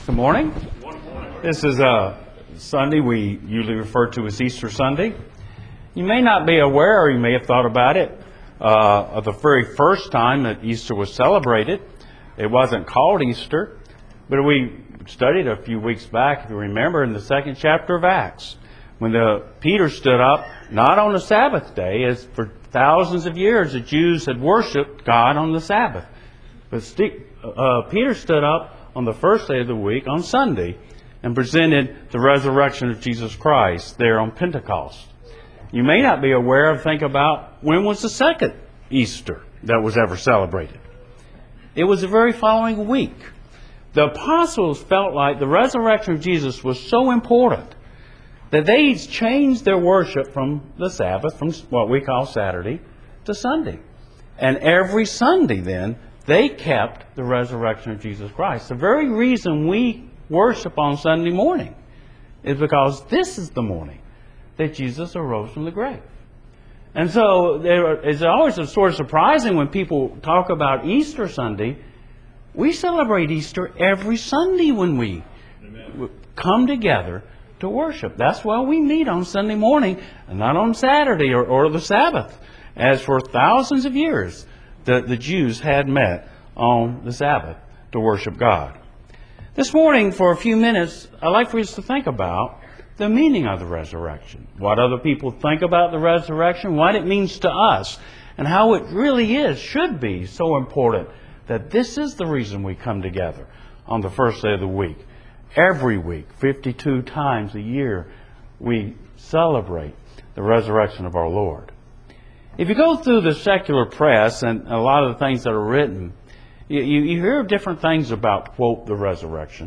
Good morning. This is Sunday we usually refer to as Easter Sunday. You may not be aware, or you may have thought about it, of the very first time that Easter was celebrated. It wasn't called Easter, but we studied a few weeks back, if you remember, in the second chapter of Acts, when Peter stood up, not on the Sabbath day, as for thousands of years the Jews had worshipped God on the Sabbath. But Peter stood up on the first day of the week, on Sunday, and presented the resurrection of Jesus Christ there on Pentecost. You may not be aware think about when was the second Easter that was ever celebrated. It was the very following week. The apostles felt like the resurrection of Jesus was so important that they changed their worship from the Sabbath, from what we call Saturday, to Sunday. And every Sunday then, they kept the resurrection of Jesus Christ. The very reason we worship on Sunday morning is because this is the morning that Jesus arose from the grave. And so it's always sort of surprising when people talk about Easter Sunday. We celebrate Easter every Sunday when we come together to worship. That's why we meet on Sunday morning and not on Saturday or the Sabbath, as for thousands of years the Jews had met on the Sabbath to worship God. This morning, for a few minutes, I'd like for us to think about the meaning of the resurrection. What other people think about the resurrection, what it means to us, and how it really should be so important that this is the reason we come together on the first day of the week. Every week, 52 times a year, we celebrate the resurrection of our Lord. If you go through the secular press and a lot of the things that are written, you hear different things about, quote, the resurrection.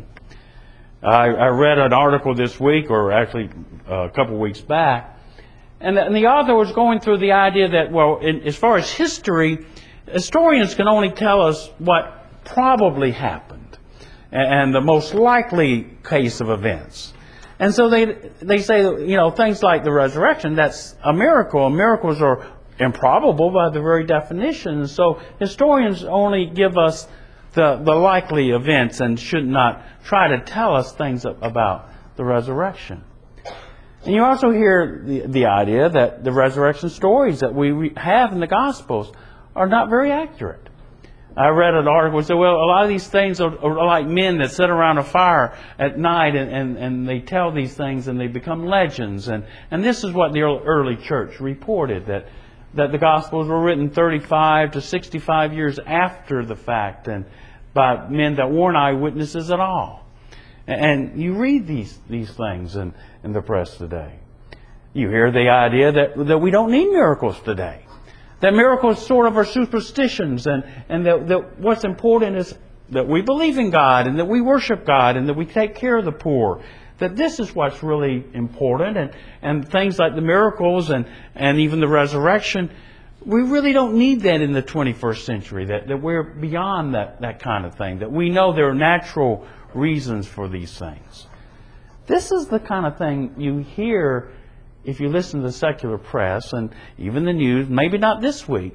I read an article this week, or actually a couple weeks back, and the author was going through the idea that, well, as far as history, historians can only tell us what probably happened and the most likely case of events. And so they say, things like the resurrection, that's a miracle. Miracles are improbable by the very definition. So historians only give us the likely events and should not try to tell us things about the resurrection. And you also hear the idea that the resurrection stories that we have in the Gospels are not very accurate. I read an article that said, well, a lot of these things are like men that sit around a fire at night and they tell these things and they become legends. And this is what the early church reported, that the Gospels were written 35 to 65 years after the fact and by men that weren't eyewitnesses at all. And you read these things in the press today. You hear the idea that we don't need miracles today. That miracles sort of are superstitions and that what's important is that we believe in God and that we worship God and that we take care of the poor. That this is what's really important, and things like the miracles and even the resurrection, we really don't need that in the 21st century, that we're beyond that kind of thing, that we know there are natural reasons for these things. This is the kind of thing you hear if you listen to the secular press and even the news, maybe not this week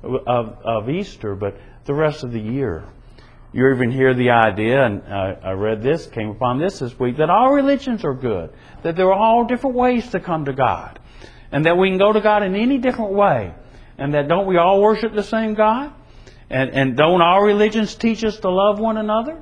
of Easter, but the rest of the year. You even hear the idea, and I read this, came upon this week, that all religions are good, that there are all different ways to come to God, and that we can go to God in any different way, and that don't we all worship the same God? And don't all religions teach us to love one another?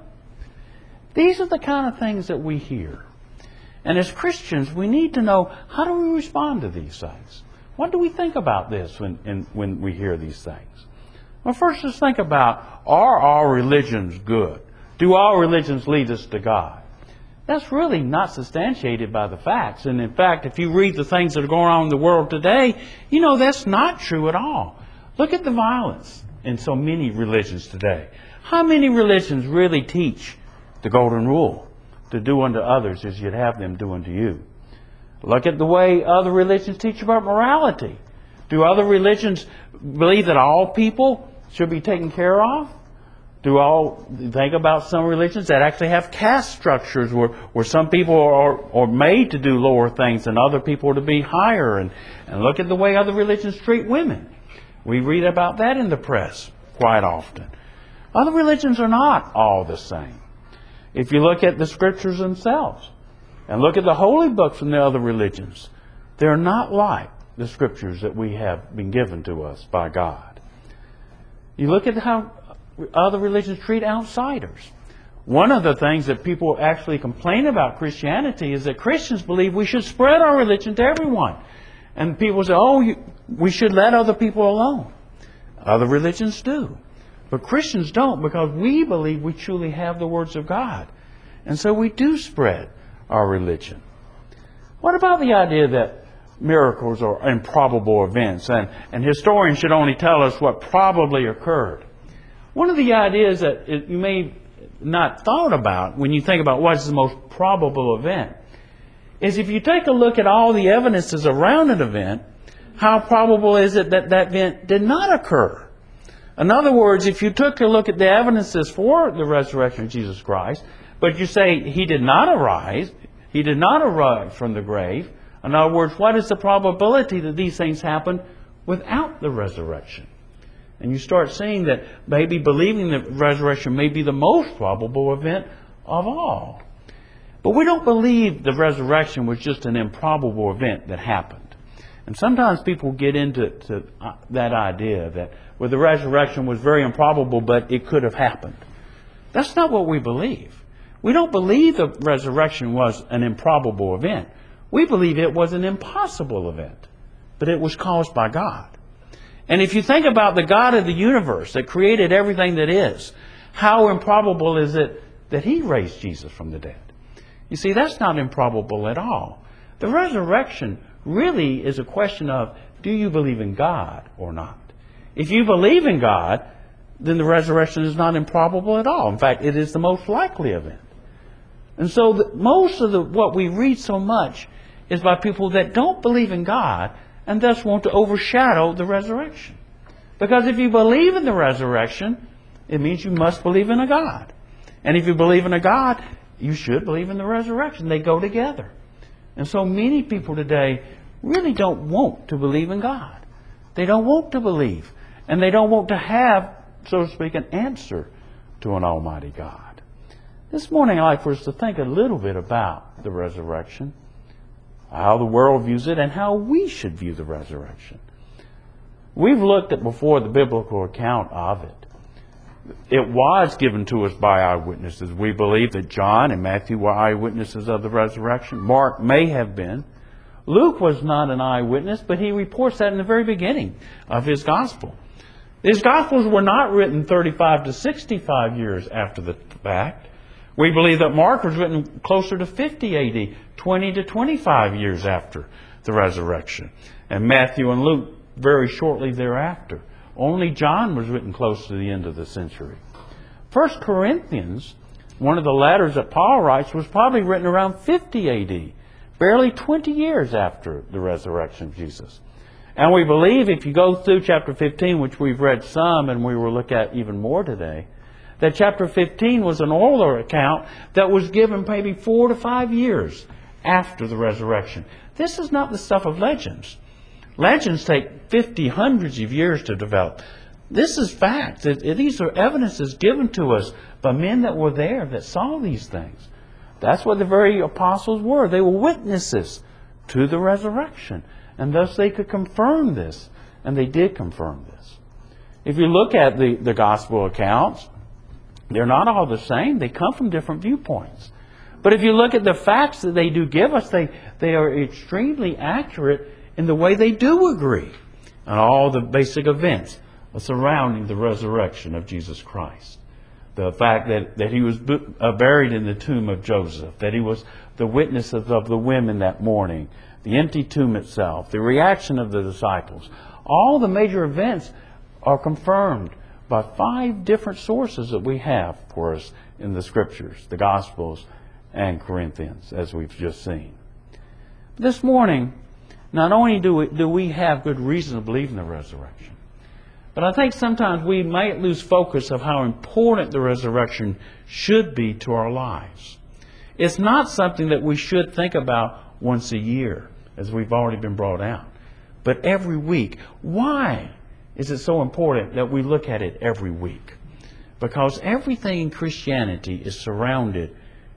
These are the kind of things that we hear. And as Christians, we need to know, how do we respond to these things? What do we think about this when we hear these things? Well, first, let's think about, are all religions good? Do all religions lead us to God? That's really not substantiated by the facts. And in fact, if you read the things that are going on in the world today, that's not true at all. Look at the violence in so many religions today. How many religions really teach the golden rule? To do unto others as you'd have them do unto you. Look at the way other religions teach about morality. Do other religions believe that all people should be taken care of? Think about some religions that actually have caste structures where some people are made to do lower things and other people are to be higher. And look at the way other religions treat women. We read about that in the press quite often. Other religions are not all the same. If you look at the Scriptures themselves and look at the holy books from the other religions, they're not like the Scriptures that we have been given to us by God. You look at how other religions treat outsiders. One of the things that people actually complain about Christianity is that Christians believe we should spread our religion to everyone. And people say, we should let other people alone. Other religions do. But Christians don't, because we believe we truly have the words of God. And so we do spread our religion. What about the idea that miracles are improbable events and historians should only tell us what probably occurred? One of the ideas that you may not thought about when you think about what is the most probable event is if you take a look at all the evidences around an event, how probable is it that that event did not occur? In other words, if you took a look at the evidences for the resurrection of Jesus Christ, but you say He did not arise from the grave, in other words, what is the probability that these things happen without the resurrection? And you start seeing that maybe believing the resurrection may be the most probable event of all. But we don't believe the resurrection was just an improbable event that happened. And sometimes people get into that idea that the resurrection was very improbable, but it could have happened. That's not what we believe. We don't believe the resurrection was an improbable event. We believe it was an impossible event, but it was caused by God. And if you think about the God of the universe that created everything that is, how improbable is it that He raised Jesus from the dead? You see, that's not improbable at all. The resurrection really is a question of, do you believe in God or not? If you believe in God, then the resurrection is not improbable at all. In fact, it is the most likely event. And so most of what we read so much is by people that don't believe in God and thus want to overshadow the resurrection. Because if you believe in the resurrection, it means you must believe in a God. And if you believe in a God, you should believe in the resurrection. They go together. And so many people today really don't want to believe in God. They don't want to believe. And they don't want to have, so to speak, an answer to an almighty God. This morning I'd like for us to think a little bit about the resurrection, how the world views it, and how we should view the resurrection. We've looked at before the biblical account of it. It was given to us by eyewitnesses. We believe that John and Matthew were eyewitnesses of the resurrection. Mark may have been. Luke was not an eyewitness, but he reports that in the very beginning of his gospel. His gospels were not written 35 to 65 years after the fact. We believe that Mark was written closer to 50 AD, 20 to 25 years after the resurrection. And Matthew and Luke very shortly thereafter. Only John was written close to the end of the century. 1 Corinthians, one of the letters that Paul writes, was probably written around 50 AD, barely 20 years after the resurrection of Jesus. And we believe if you go through chapter 15, which we've read some and we will look at even more today, that chapter 15 was an oral account that was given maybe 4 to 5 years after the resurrection. This is not the stuff of legends. Legends take 50, hundreds of years to develop. This is fact. These are evidences given to us by men that were there, that saw these things. That's what the very apostles were. They were witnesses to the resurrection. And thus they could confirm this. And they did confirm this. If you look at the gospel accounts, they're not all the same. They come from different viewpoints. But if you look at the facts that they do give us, they are extremely accurate in the way they do agree on all the basic events surrounding the resurrection of Jesus Christ. The fact that He was buried in the tomb of Joseph, that He was the witnesses of the women that morning, the empty tomb itself, the reaction of the disciples. All the major events are confirmed by 5 different sources that we have for us in the Scriptures, the Gospels and Corinthians, as we've just seen. This morning, not only do we have good reason to believe in the resurrection, but I think sometimes we might lose focus of how important the resurrection should be to our lives. It's not something that we should think about once a year, as we've already been brought out, but every week. Why is it so important that we look at it every week? Because everything in Christianity is surrounded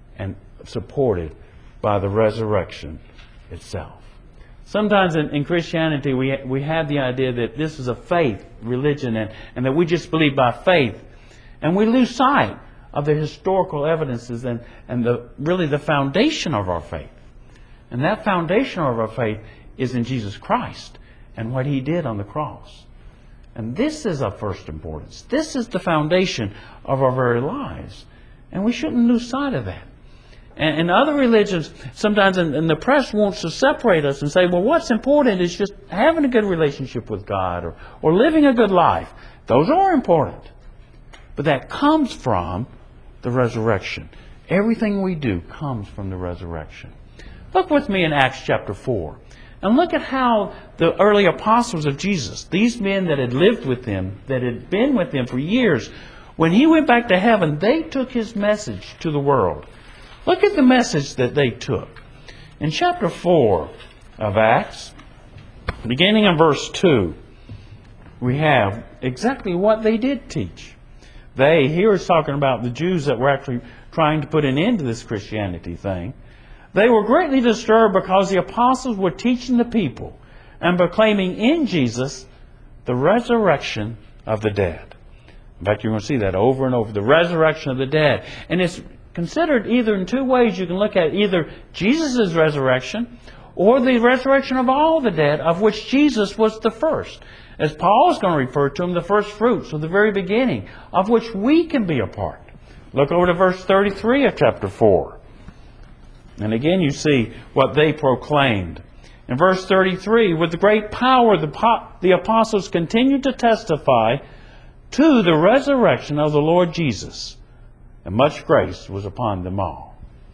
and supported by the resurrection itself. Sometimes in Christianity we have the idea that this is a faith religion and that we just believe by faith. And we lose sight of the historical evidences and really the foundation of our faith. And that foundation of our faith is in Jesus Christ and what He did on the cross. And this is of first importance. This is the foundation of our very lives. And we shouldn't lose sight of that. And other religions, sometimes in the press wants to separate us and say, well, what's important is just having a good relationship with God or living a good life. Those are important. But that comes from the resurrection. Everything we do comes from the resurrection. Look with me in Acts chapter 4. And look at how the early apostles of Jesus, these men that had lived with Him, that had been with Him for years, when He went back to heaven, they took His message to the world. Look at the message that they took. In chapter 4 of Acts, beginning in verse 2, we have exactly what they did teach. They, here is talking about the Jews that were actually trying to put an end to this Christianity thing. They were greatly disturbed because the apostles were teaching the people and proclaiming in Jesus the resurrection of the dead. In fact, you're going to see that over and over, the resurrection of the dead. And it's considered either in two ways. You can look at either Jesus' resurrection or the resurrection of all the dead, of which Jesus was the first. As Paul is going to refer to Him, the first fruits, or the very beginning, of which we can be a part. Look over to verse 33 of chapter 4. And again you see what they proclaimed. In verse 33, with great power the apostles continued to testify to the resurrection of the Lord Jesus. And much grace was upon them all.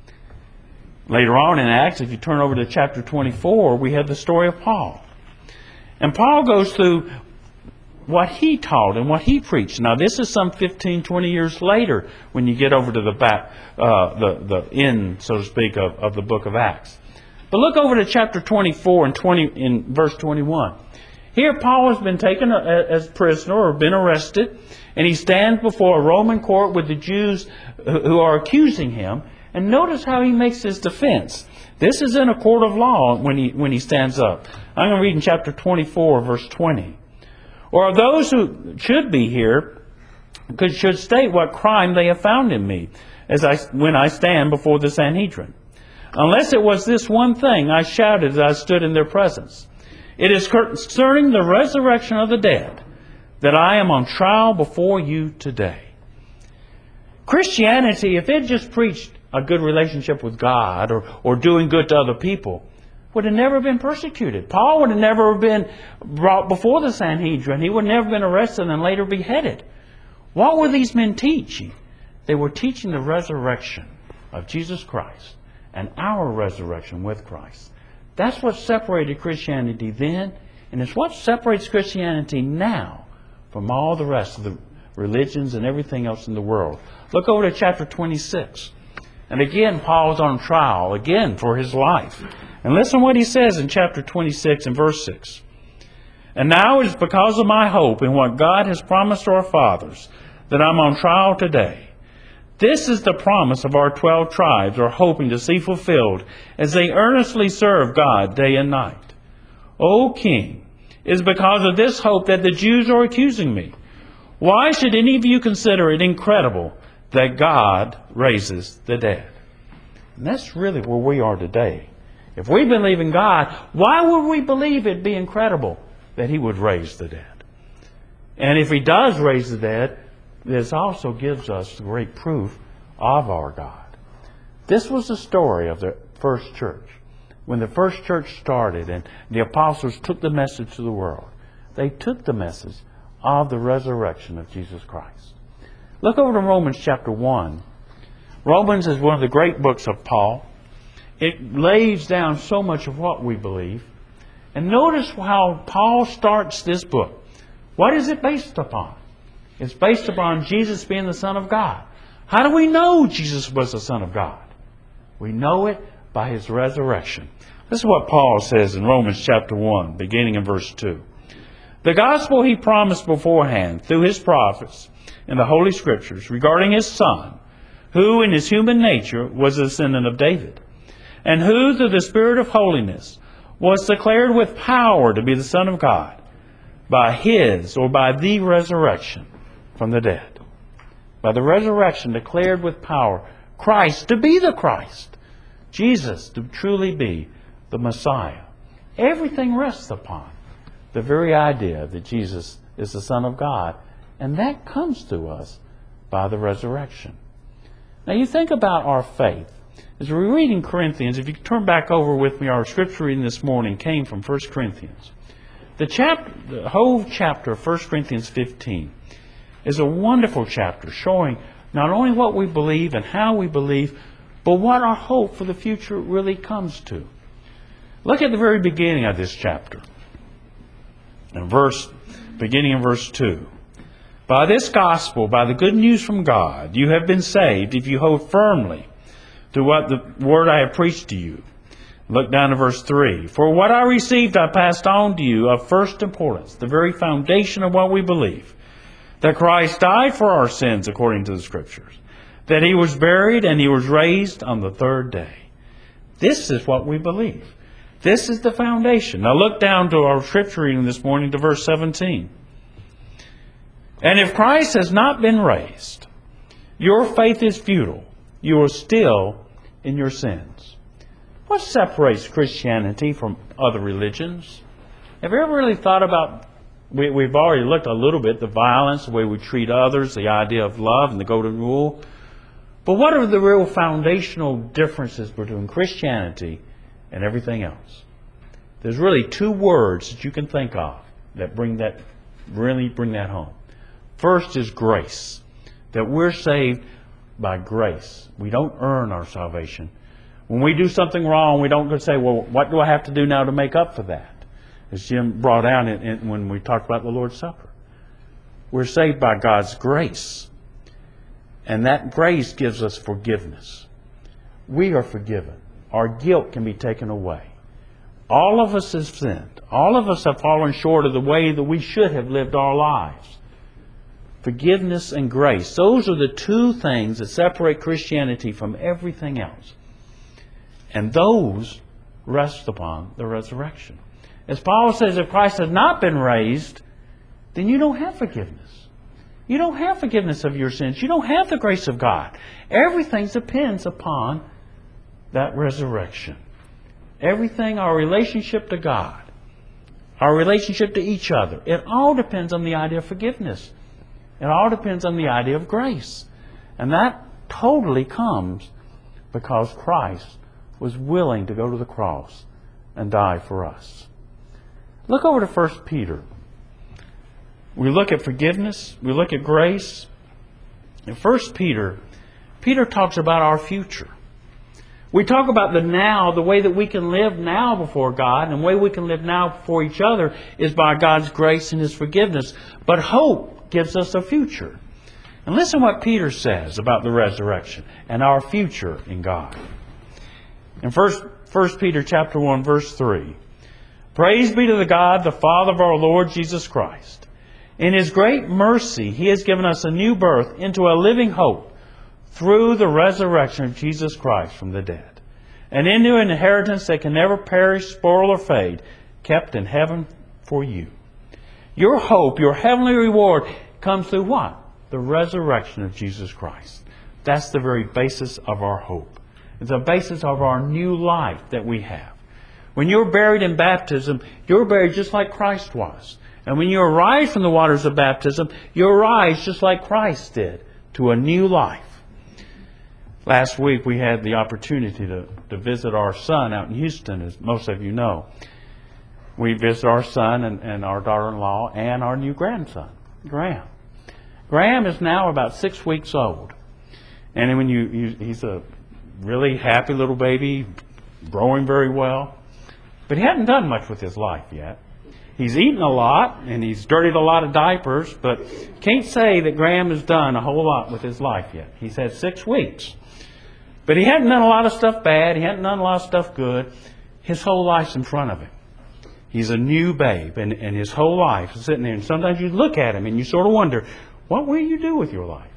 Later on in Acts, if you turn over to chapter 24, we have the story of Paul. And Paul goes through what he taught and what he preached. Now, this is some 15, 20 years later when you get over to the back, the end, so to speak, of the book of Acts. But look over to chapter 24 and in verse 21. Here Paul has been taken as prisoner or been arrested, and he stands before a Roman court with the Jews who are accusing him. And notice how he makes his defense. This is in a court of law when he stands up. I'm going to read in chapter 24, verse 20. Or those who should be here should state what crime they have found in me when I stand before the Sanhedrin. Unless it was this one thing, I shouted as I stood in their presence. It is concerning the resurrection of the dead that I am on trial before you today. Christianity, if it just preached a good relationship with God or doing good to other people, would have never been persecuted. Paul would have never been brought before the Sanhedrin. He would have never been arrested and later beheaded. What were these men teaching? They were teaching the resurrection of Jesus Christ and our resurrection with Christ. That's what separated Christianity then, and it's what separates Christianity now from all the rest of the religions and everything else in the world. Look over to chapter 26. And again, Paul is on trial, again, for his life. And listen what he says in chapter 26 and verse 6. And now it is because of my hope in what God has promised our fathers that I'm on trial today. This is the promise of our 12 tribes are hoping to see fulfilled as they earnestly serve God day and night. O King, it is because of this hope that the Jews are accusing me. Why should any of you consider it incredible that God raises the dead? And that's really where we are today. If we believe in God, why would we believe it be incredible that He would raise the dead? And if He does raise the dead, this also gives us great proof of our God. This was the story of the first church. When the first church started and the apostles took the message to the world, they took the message of the resurrection of Jesus Christ. Look over to Romans chapter 1. Romans is one of the great books of Paul. It lays down so much of what we believe. And notice how Paul starts this book. What is it based upon? It's based upon Jesus being the Son of God. How do we know Jesus was the Son of God? We know it by His resurrection. This is what Paul says in Romans chapter 1, beginning in verse 2. The gospel He promised beforehand through His prophets in the Holy Scriptures regarding His Son, who in his human nature was a descendant of David, and who through the Spirit of holiness was declared with power to be the Son of God by his or by the resurrection from the dead. By the resurrection declared with power, Christ to be the Christ, Jesus to truly be the Messiah. Everything rests upon the very idea that Jesus is the Son of God, and that comes to us by the resurrection. Now you think about our faith. As we read in Corinthians, if you turn back over with me, our scripture reading this morning came from 1 Corinthians. The whole chapter of 1 Corinthians 15 is a wonderful chapter showing not only what we believe and how we believe, but what our hope for the future really comes to. Look at the very beginning of this chapter. Beginning in verse 2. By this gospel, by the good news from God, you have been saved if you hold firmly to what the word I have preached to you. Look down to verse 3. For what I received I passed on to you of first importance, the very foundation of what we believe, that Christ died for our sins according to the Scriptures, that He was buried and He was raised on the third day. This is what we believe. This is the foundation. Now look down to our scripture reading this morning to verse 17. And if Christ has not been raised, your faith is futile. You are still in your sins. What separates Christianity from other religions? Have you ever really thought about, we've already looked a little bit, the violence, the way we treat others, the idea of love and the golden rule. But what are the real foundational differences between Christianity and everything else? There's really two words that you can think of that really bring that home. First is grace. That we're saved by grace. We don't earn our salvation. When we do something wrong, we don't go say, well, what do I have to do now to make up for that? As Jim brought out when we talked about the Lord's Supper. We're saved by God's grace. And that grace gives us forgiveness. We are forgiven. Our guilt can be taken away. All of us have sinned. All of us have fallen short of the way that we should have lived our lives. Forgiveness and grace. Those are the two things that separate Christianity from everything else. And those rest upon the resurrection. As Paul says, if Christ has not been raised, then you don't have forgiveness. You don't have forgiveness of your sins. You don't have the grace of God. Everything depends upon that resurrection. Everything, our relationship to God, our relationship to each other, it all depends on the idea of forgiveness. It all depends on the idea of grace. And that totally comes because Christ was willing to go to the cross and die for us. Look over to 1 Peter. We look at forgiveness. We look at grace. In 1 Peter, Peter talks about our future. We talk about the now, the way that we can live now before God, and the way we can live now before each other is by God's grace and His forgiveness. But hope gives us a future. And listen what Peter says about the resurrection and our future in God. In 1 Peter chapter 1, verse 3, Praise be to the God, the Father of our Lord Jesus Christ. In His great mercy, He has given us a new birth into a living hope through the resurrection of Jesus Christ from the dead, and into an inheritance that can never perish, spoil, or fade, kept in heaven for you. Your hope, your heavenly reward, comes through what? The resurrection of Jesus Christ. That's the very basis of our hope. It's the basis of our new life that we have. When you're buried in baptism, you're buried just like Christ was. And when you arise from the waters of baptism, you arise just like Christ did to a new life. Last week we had the opportunity to visit our son out in Houston, as most of you know. We visited our son and our daughter-in-law and our new grandson, Graham. Graham is now about 6 weeks old. And when he's a really happy little baby, growing very well. But he hadn't done much with his life yet. He's eaten a lot, and he's dirtied a lot of diapers, but can't say that Graham has done a whole lot with his life yet. He's had 6 weeks. But he hadn't done a lot of stuff bad. He hadn't done a lot of stuff good. His whole life's in front of him. He's a new babe, and his whole life is sitting there. And sometimes you look at him and you sort of wonder, what will you do with your life?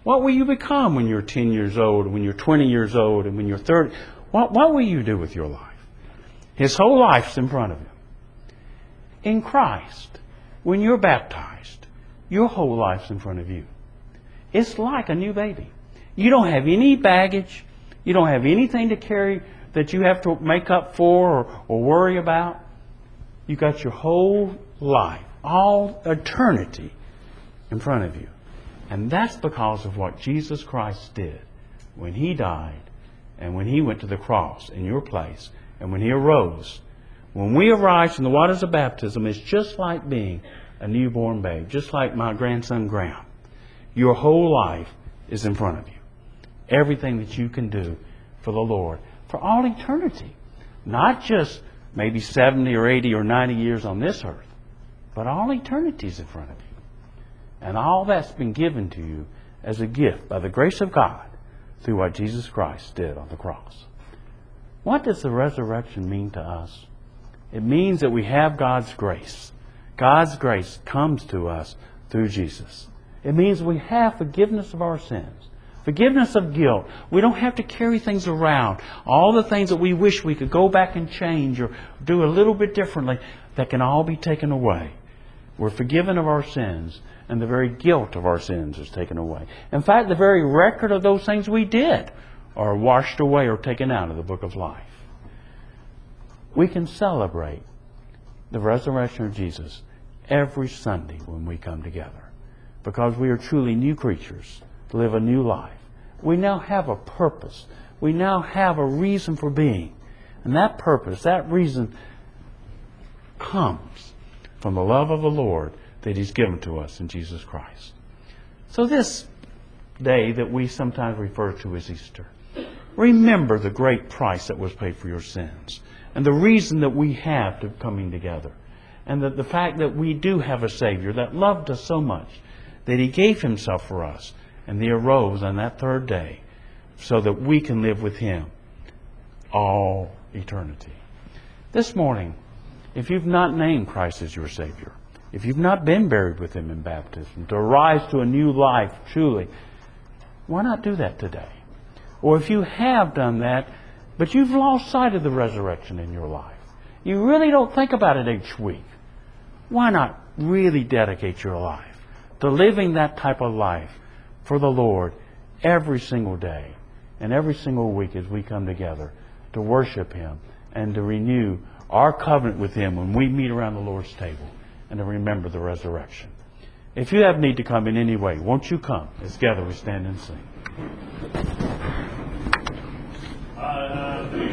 What will you become when you're 10 years old, when you're 20 years old, and when you're 30? What will you do with your life? His whole life's in front of him. In Christ, when you're baptized, your whole life's in front of you. It's like a new baby. You don't have any baggage. You don't have anything to carry that you have to make up for or worry about. You got your whole life, all eternity in front of you. And that's because of what Jesus Christ did when He died and when He went to the cross in your place and when He arose. When we arise from the waters of baptism, it's just like being a newborn babe, just like my grandson Graham. Your whole life is in front of you. Everything that you can do for the Lord for all eternity. Not just maybe 70 or 80 or 90 years on this earth, but all eternity is in front of you. And all that's been given to you as a gift by the grace of God through what Jesus Christ did on the cross. What does the resurrection mean to us? It means that we have God's grace. God's grace comes to us through Jesus. It means we have forgiveness of our sins. Forgiveness of guilt. We don't have to carry things around. All the things that we wish we could go back and change or do a little bit differently, that can all be taken away. We're forgiven of our sins, and the very guilt of our sins is taken away. In fact, the very record of those things we did are washed away or taken out of the book of life. We can celebrate the resurrection of Jesus every Sunday when we come together, because we are truly new creatures to live a new life. We now have a purpose. We now have a reason for being. And that purpose, that reason, comes from the love of the Lord that He's given to us in Jesus Christ. So this day that we sometimes refer to as Easter, remember the great price that was paid for your sins, and the reason that we have to coming together, and that the fact that we do have a Savior that loved us so much that He gave Himself for us, and He arose on that third day so that we can live with Him all eternity. This morning, if you've not named Christ as your Savior, if you've not been buried with Him in baptism, to rise to a new life truly, why not do that today? Or if you have done that, but you've lost sight of the resurrection in your life, you really don't think about it each week, why not really dedicate your life to living that type of life for the Lord every single day and every single week as we come together to worship Him and to renew our covenant with Him when we meet around the Lord's table, and to remember the resurrection. If you have need to come in any way, won't you come? As together we stand and sing.